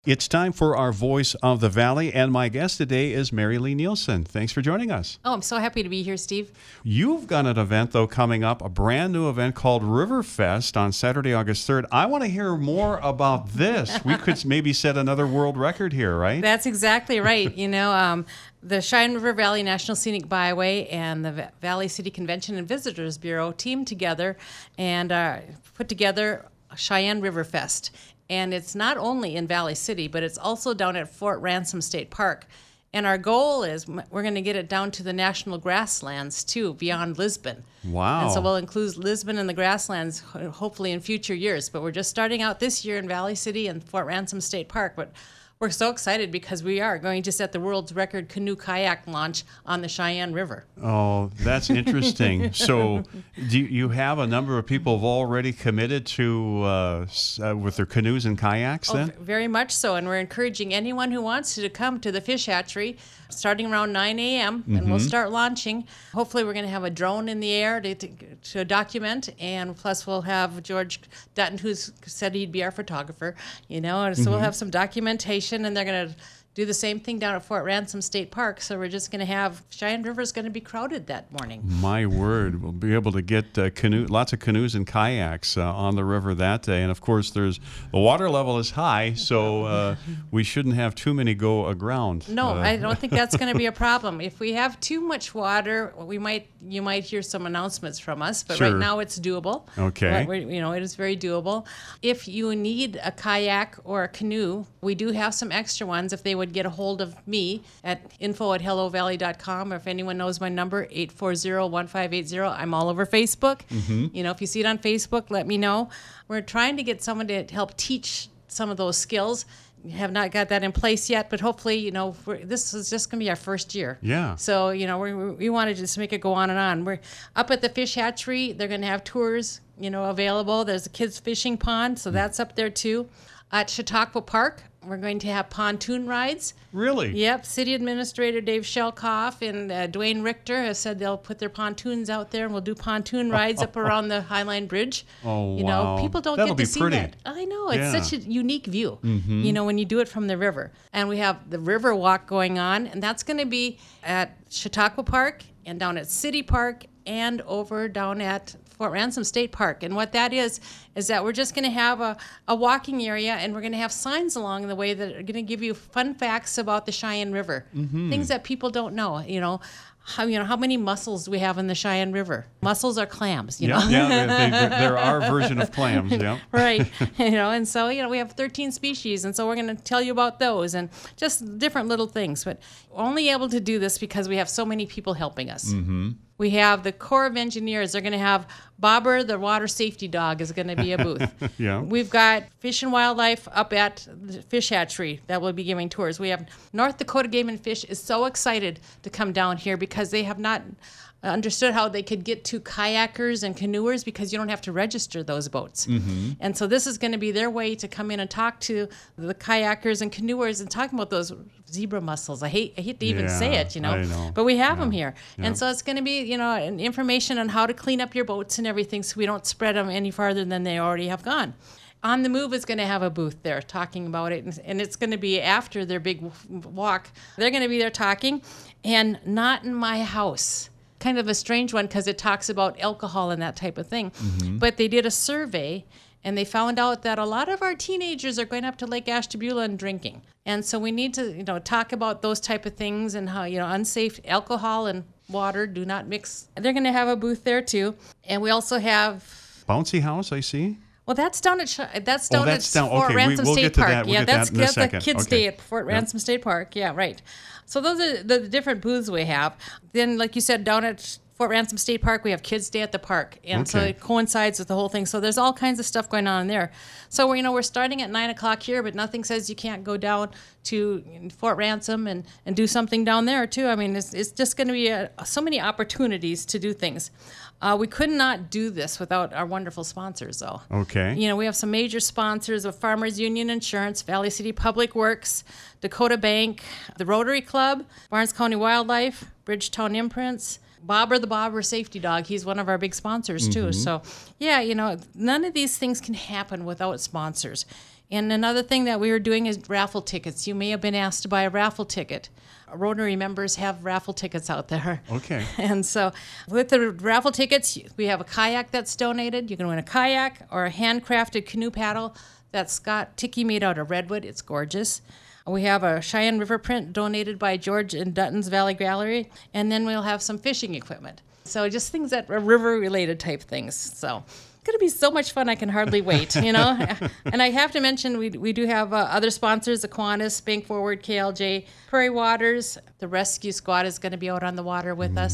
It's time for our Voice of the Valley, and my guest today is Mary Lee Nielsen. Thanks for joining us. Oh, I'm so happy to be here, Steve. You've got an event, though, coming up, a brand new event called Riverfest on Saturday, August 3rd. I want to hear more about this. We could maybe set another world record here, right? That's exactly right. The Cheyenne River Valley National Scenic Byway and the Valley City Convention and Visitors Bureau teamed together and put together Cheyenne Riverfest. And it's not only in Valley City, but it's also down at Fort Ransom State Park. And our goal is we're going to get it down to the national grasslands, too, beyond Lisbon. Wow. And so we'll include Lisbon and the grasslands, hopefully in future years. But we're just starting out this year in Valley City and Fort Ransom State Park. But we're so excited because we are going to set the world's record canoe kayak launch on the Cheyenne River. Oh, that's interesting. So do you have a number of people who've already committed to with their canoes and kayaks then? Very much so. And we're encouraging anyone who wants to come to the fish hatchery starting around 9 a.m. and we'll start launching. Hopefully we're going to have a drone in the air to document, and plus we'll have George Dutton, who said he'd be our photographer, and so we'll have some documentation, and they're going to do the same thing down at Fort Ransom State Park. So we're just going to have Cheyenne River is going to be crowded that morning. My word, we'll be able to get lots of canoes and kayaks on the river that day. And of course, the water level is high, so we shouldn't have too many go aground. No, I don't think that's going to be a problem. If we have too much water, you might hear some announcements from us. But Sure. Right now, it's doable. Okay. It is very doable. If you need a kayak or a canoe, we do have some extra ones. If they would get a hold of me at info@hellovalley.com, or if anyone knows my number, 840-1580. I'm all over Facebook. If you see it on Facebook, let me know. We're trying to get someone to help teach some of those skills. We have not got that in place yet, but hopefully, this is just going to be our first year. Yeah. So, we want to just make it go on and on. We're up at the fish hatchery. They're going to have tours, available. There's a kids fishing pond, so that's up there too. At Chautauqua Park, we're going to have pontoon rides. Really? Yep. City Administrator Dave Shelkoff and Dwayne Richter have said they'll put their pontoons out there, and we'll do pontoon rides up around the Highline Bridge. Oh, wow. People don't That'll get to be see pretty. that. I know. It's Yeah. such a unique view, when you do it from the river. And we have the river walk going on, and that's going to be at Chautauqua Park and down at City Park and over down at Fort Ransom State Park. And what that is that we're just going to have a walking area, and we're going to have signs along the way that are going to give you fun facts about the Cheyenne River, things that people don't know. How many mussels do we have in the Cheyenne River? Mussels are clams, Yeah, they're our version of clams, yeah. Right. And so, we have 13 species, and so we're going to tell you about those and just different little things. But we're only able to do this because we have so many people helping us. We have the Corps of Engineers. They're going to have Bobber, the water safety dog, is going to be a booth. Yeah. We've got Fish and Wildlife up at the fish hatchery that will be giving tours. We have North Dakota Game and Fish is so excited to come down here because they have not understood how they could get to kayakers and canoers because you don't have to register those boats. And so this is going to be their way to come in and talk to the kayakers and canoers and talk about those zebra mussels. I hate to even say it, I know. but we have them here. Yeah. And so it's going to be, information on how to clean up your boats and everything so we don't spread them any farther than they already have gone. On the Move is going to have a booth there talking about it, and it's going to be after their big walk. They're going to be there talking, and Not in My House. Kind of a strange one because it talks about alcohol and that type of thing. But they did a survey, and they found out that a lot of our teenagers are going up to Lake Ashtabula and drinking. And so we need to, talk about those type of things and how, unsafe alcohol and water do not mix. They're going to have a booth there too. And we also have Bouncy House, I see. Well, that's down at Fort Okay, Ransom we'll State get to Park. that. We'll get that's that in a the second. kids' Okay. day at Fort Ransom State Park. Yeah, right. So those are the different booths we have. Then, like you said, down at Fort Ransom State Park, we have Kids' Day at the park, and so it coincides with the whole thing. So there's all kinds of stuff going on there. So we're starting at 9 o'clock here, but nothing says you can't go down to Fort Ransom and do something down there too. I mean, it's just going to be so many opportunities to do things. We could not do this without our wonderful sponsors, though. Okay. We have some major sponsors of Farmers Union Insurance, Valley City Public Works, Dakota Bank, the Rotary Club, Barnes County Wildlife, Bridgetown Imprints, Bobber the Bobber Safety Dog. He's one of our big sponsors, too. So, none of these things can happen without sponsors. And another thing that we were doing is raffle tickets. You may have been asked to buy a raffle ticket. Rotary members have raffle tickets out there. Okay. And so with the raffle tickets, we have a kayak that's donated. You can win a kayak or a handcrafted canoe paddle that's got tiki made out of redwood. It's gorgeous. We have a Cheyenne River print donated by George and Dutton's Valley Gallery. And then we'll have some fishing equipment. So just things that are river-related type things. So it's going to be so much fun, I can hardly wait, And I have to mention, we do have other sponsors, Aquinas, Bank Forward, KLJ, Prairie Waters. The rescue squad is going to be out on the water with us.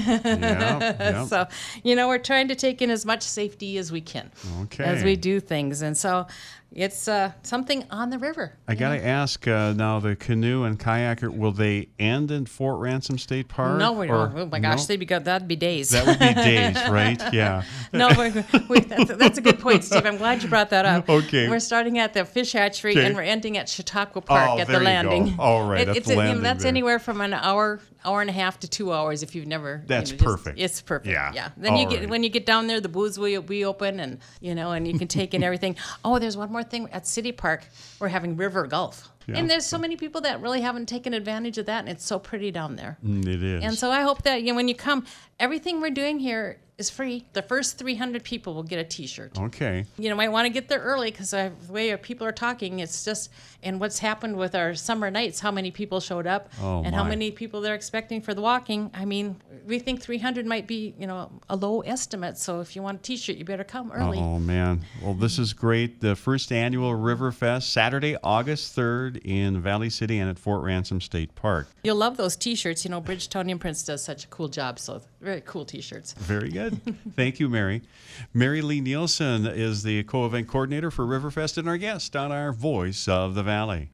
Yep. So, we're trying to take in as much safety as we can as we do things. And so it's something on the river. I got to ask now, the canoe and kayaker, will they end in Fort Ransom State Park? No, we don't. Oh my gosh, no? that'd be days. That would be days, right? Yeah. No, that's a good point, Steve. I'm glad you brought that up. Okay. We're starting at the fish hatchery Okay. and we're ending at Chautauqua Park at the there you landing. go. All right, at the landing that's there. anywhere from an hour and a half to 2 hours if you've never. That's perfect. It's perfect. Yeah. Then All right. when you get down there, the booths will be open and and you can take in everything. Oh, there's one more thing at City Park. We're having river golf. Yeah. And there's so many people that really haven't taken advantage of that, and it's so pretty down there. It is. And so I hope that when you come, everything we're doing here is free. The first 300 people will get a T-shirt. Okay. Might want to get there early because the way people are talking, it's just, and what's happened with our summer nights, how many people showed up and how my. many people they're expecting for the walking. I mean, we think 300 might be, a low estimate. So if you want a T-shirt, you better come early. Oh, man. Well, this is great. The first annual River Fest, Saturday, August 3rd in Valley City and at Fort Ransom State Park. You'll love those T-shirts. Bridgetonian Prints does such a cool job. So very cool T-shirts. Very good. Thank you, Mary. Mary Lee Nielsen is the co-event coordinator for Riverfest and our guest on our Voice of the Valley.